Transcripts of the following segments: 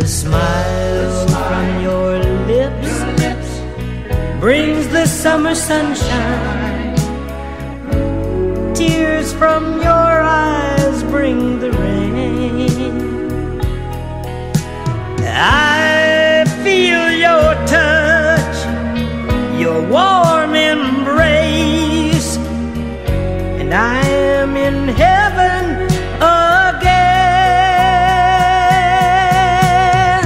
smile from your lips brings the summer sunshine. Tears from your eyes bring the rain. I feel your touch, your warm embrace, and I am in heaven again.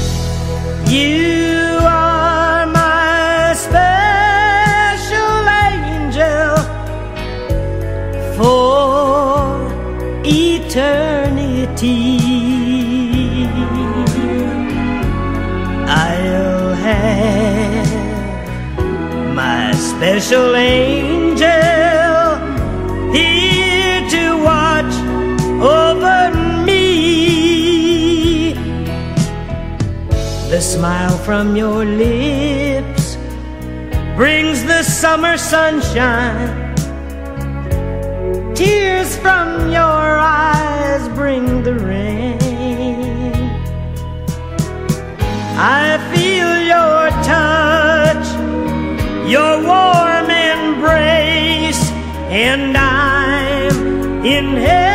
You are my special angel for eternity. I'll have my special angel here to watch over me. The smile from your lips brings the summer sunshine. Tears from your eyes bring the rain. I feel your touch, your warm embrace, and I'm in heaven